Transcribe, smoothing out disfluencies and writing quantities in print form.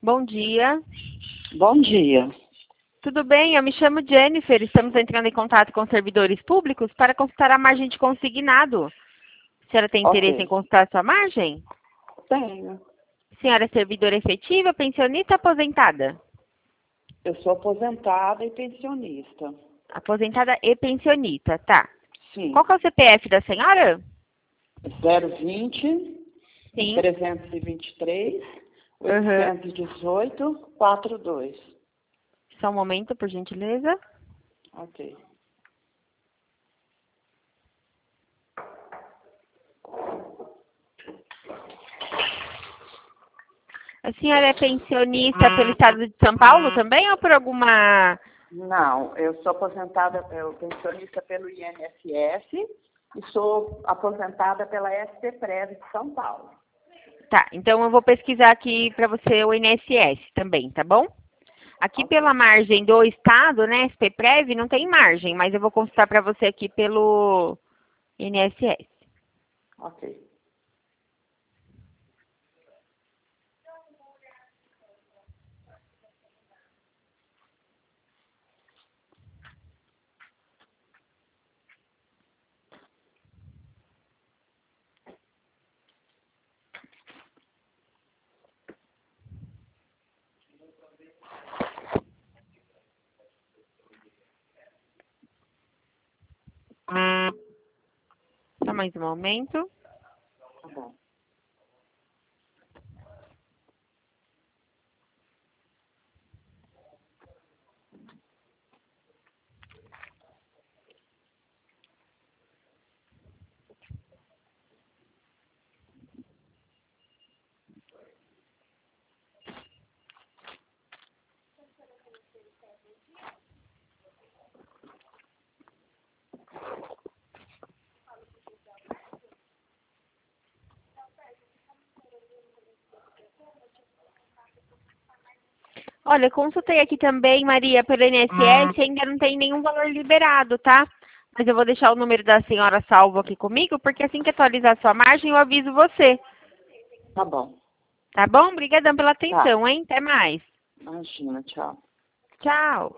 Bom dia. Bom dia. Tudo bem? Eu me chamo Jennifer. Estamos entrando em contato com servidores públicos para consultar a margem de consignado. A senhora tem interesse em Ok. consultar a sua margem? Tenho. A senhora é servidora efetiva, pensionista ou aposentada? Eu sou aposentada e pensionista. Aposentada e pensionista, tá. Sim. Qual que é o CPF da senhora? 020 Sim. 323 Uhum. 818 42. Só um momento, por gentileza. Ok. A senhora é pensionista pelo estado de São Paulo também ou por alguma... Não, eu sou aposentada, pensionista pelo INSS e sou aposentada pela SPPREV de São Paulo. Tá, então eu vou pesquisar aqui para você o INSS também, tá bom? Aqui Ok. pela margem do estado, né, SPPREV, não tem margem, mas eu vou consultar para você aqui pelo INSS. Ok. Só mais um momento. Tá bom. Olha, eu consultei aqui também, Maria, pelo INSS, ainda não tem nenhum valor liberado, tá? Mas eu vou deixar o número da senhora salvo aqui comigo, porque assim que atualizar a sua margem, eu aviso você. Tá bom. Tá bom? Obrigadão pela Tá. atenção, hein? Até mais. Imagina, tchau. Tchau.